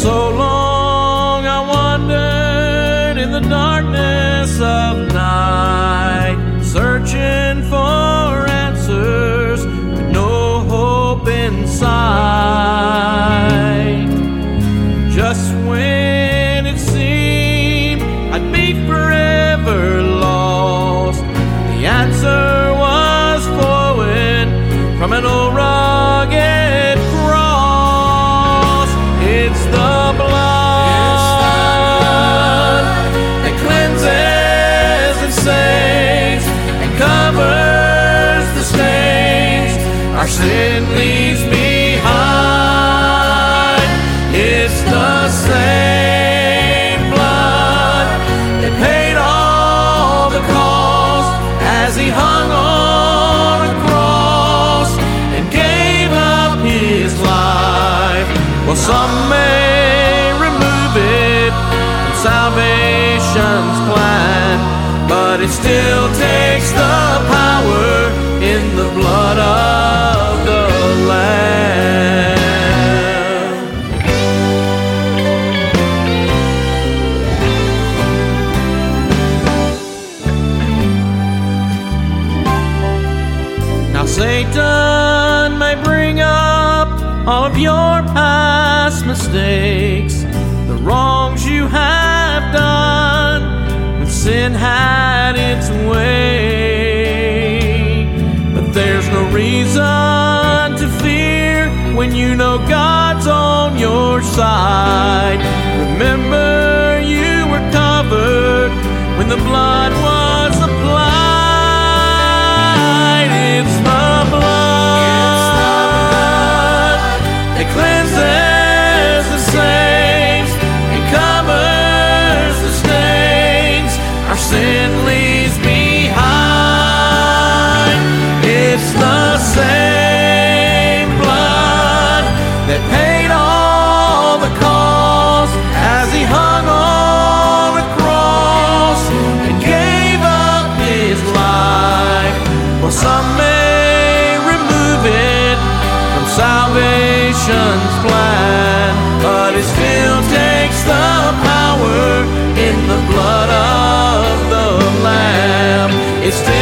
So long I wandered in the darkness of night, searching for answers with no hope in sight. Just when it seemed I'd be forever lost, the answer was flowing from an old rugged cross. It's the blood that cleanses and saves and covers the stains our sin leaves behind. It's the same blood that paid all the cost as he hung on a cross and gave up his life. Well, some may remove it from salvation's plan, but it still takes the power in the blood of the Lamb. Now Satan may bring up all of your past mistakes, the wrongs you have done when sin had its way. But there's no reason to fear when you know God's on your side. Remember, you were covered when the blood was applied. It's the blood that cleanses and saves and covers the stains our sin leaves behind. It's the same blood that paid all the cost as he hung on a cross and gave up his life. Well, some may remove it from salvation's plan, but it still takes the power in the blood of the Lamb. It still